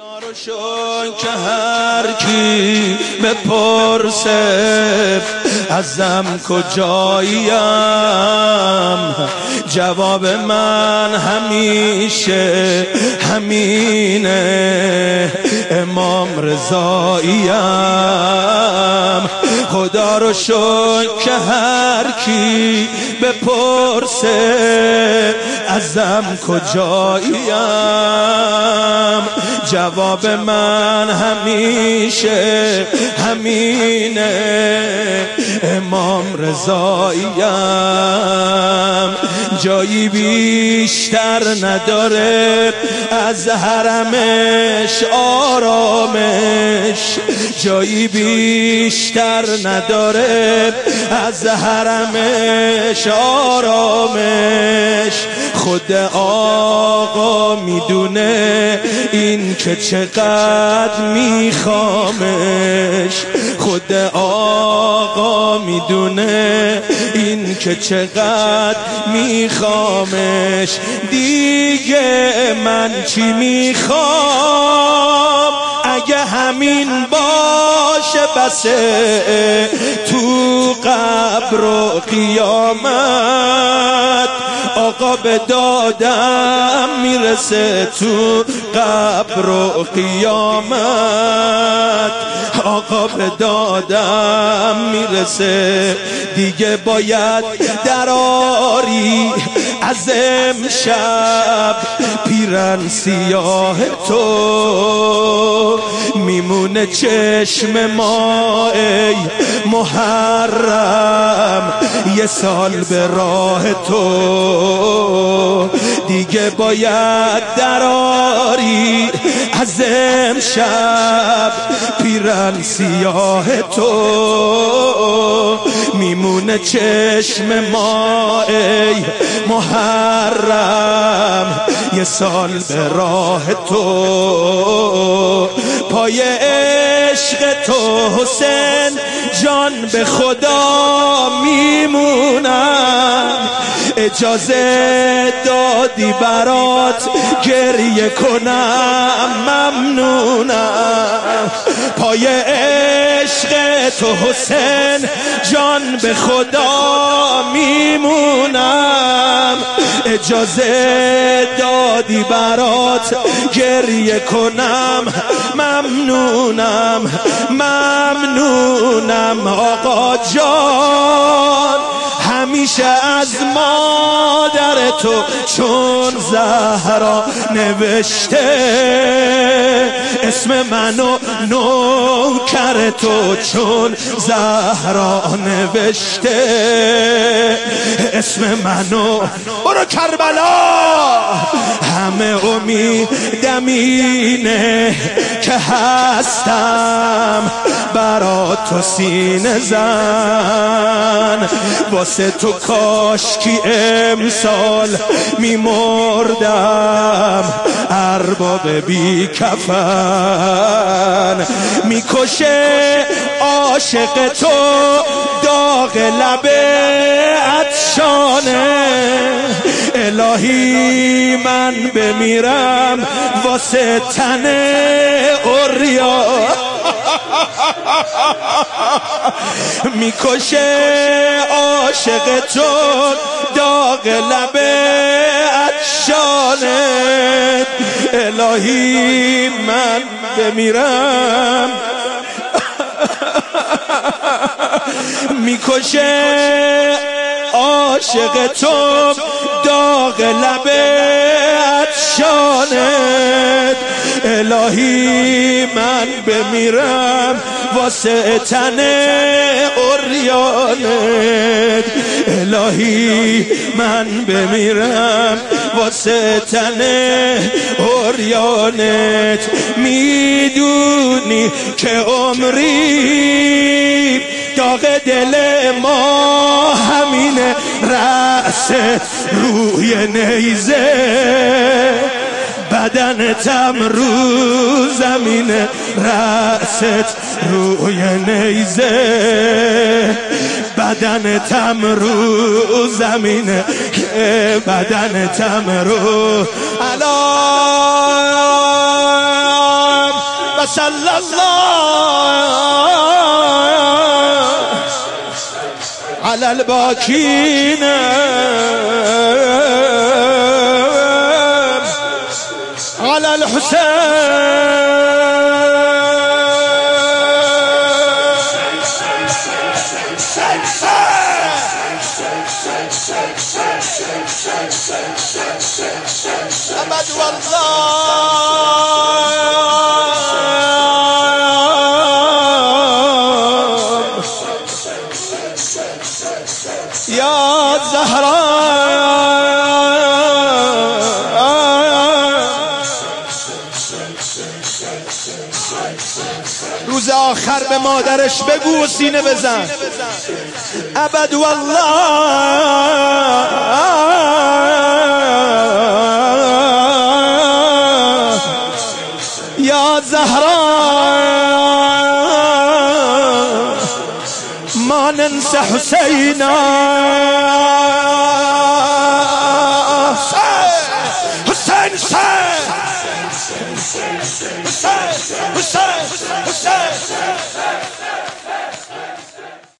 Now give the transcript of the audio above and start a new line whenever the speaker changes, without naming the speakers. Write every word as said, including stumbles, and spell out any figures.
خدا رو شکر که هر کی بپرسه ازم کجاییم، جواب من همیشه همینه، امام رضاییم. خدا رو شکر که هر کی بپرسه ازم کجاییم، جواب من همیشه همینه، امام رضاییم. جایی بیشتر نداره از حرمش آرامش، جایی بیشتر نداره از حرمش آرامش. خود آقا میدونه این که چقدر میخوامش، خود آقا میدونه این که چقدر میخوامش. دیگه من چی میخوام اگه همین باشه بسه، تو قبر و قیامت آقا به دادم میرسه، تو قبر و قیامت آقا به دادم میرسه. دیگه باید دراری از امشب پیرن سیاه تو، میمونه چشم ما ای محرم یه سال به راه تو. دیگه باید دراری از امشب پیرن سیاه تو، میمونه چشم ما ای محرم یه سال به راه تو. پای عشق تو حسین جان به خدا میمونم، اجازه دادی برات گریه کنم ممنونم. پای عشق تو حسین جان به خدا میمونم، اجازه دادی برات گریه کنم ممنونم ممنونم. آقا جان همیشه از مادر تو چون زهرا نوشته، اسم منو نوکر تو چون زهرا نوشته، اسم منو برو کربلا. همه امیدم اینه که هستم برا تو سینه زن، واسه تو کاشکی امسال میمردم ارباب بی کفن. میکشه عاشق تو داغ لب عطشانه، الهی من بمیرم واسه تن اوریا. میکشه عاشق تو داغ لب عطشانه، الهی من بمیرم. میکشه عاشق تو داغ لب عطشانت، الهی من بمیرم واسه تن اوریانت، الهی من بمیرم واسه تن اوریانت. میدونی که عمری داغ دل ما همینه، رأست روی نیزه بدنتم رو زمینه، رأست روی نیزه بدنتم رو زمینه، بدنتم رو. الا صلى الله على الباكين على الحسين. أبد والله يا زهراء روز آخر به مادرش بگو و سینه بزن ابد والله يا زهراء ما ننسى حسينا. حسين حسين حسين حسين حسين